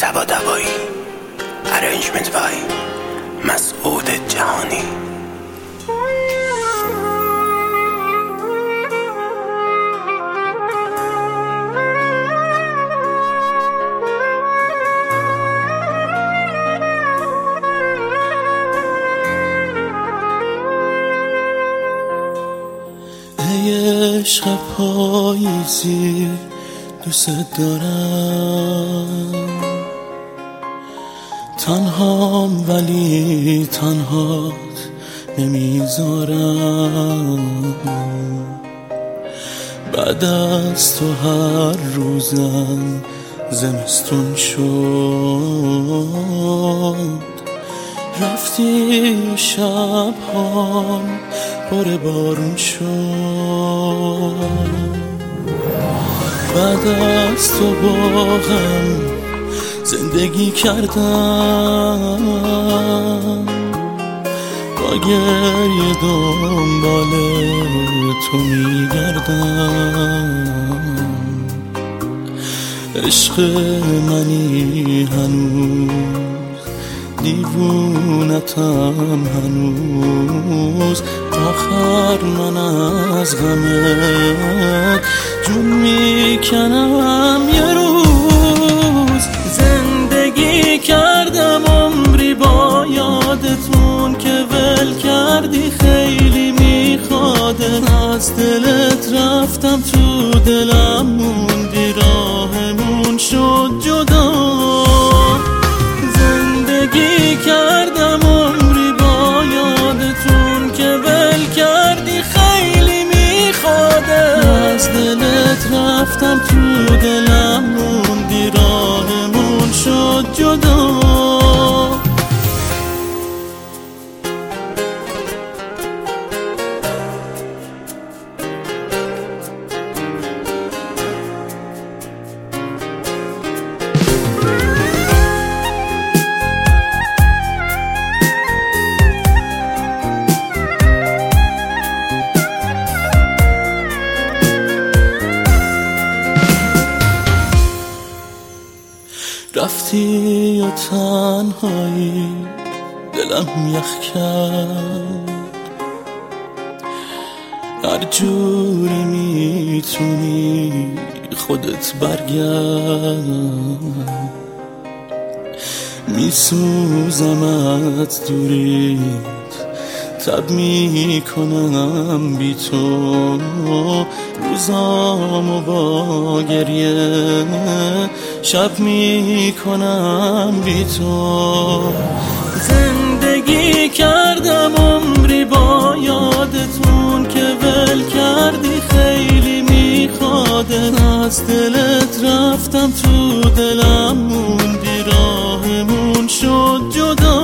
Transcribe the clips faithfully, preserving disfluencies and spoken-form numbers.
دبا دبایی ارنجمنت بای مسعود جهانی. ای عشق پاییزی دوست دارم، تنهام ولی تنهات نمیذارم. بعد از تو هر روزم زمستون شد، رفتی و شبهام پر بارون شد. بعد از تو با هم زندگی کردم، با گریه دنبال تو میگردم. عشق منی هنوز، دیوونتم هنوز، آخر من از غمت جون میکنم. یه روز زندگی کردم عمری با یادتون که ول کردی، خیلی میخوادت، از دلت رفتم تو دلم موندی، راهمون شد جدا. زندگی کردم عمری با یادتون که ول کردی، خیلی میخوادت، از دلت رفتم تو دلم موندی، راهمون شد جدا. رفتی و تنهایی دلم یخ کرد، هر جوری میتونی خودت برگرد. میسوزمت دوریت، تب میکنم بی تو، روزامو با گریه شب میکنم بی تو. زندگی کردم عمری با یادتون که ول کردی، خیلی میخوادت، از دلت رفتم تو دلم موندی، راهمون شد جدا.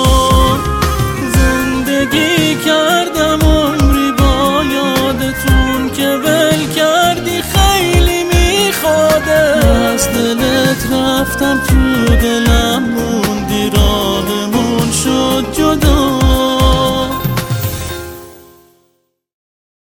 زندگی کردم عمری با یادتون که ول کردی، خیلی میخوادت، از دلت رفتم تو دلم موندی.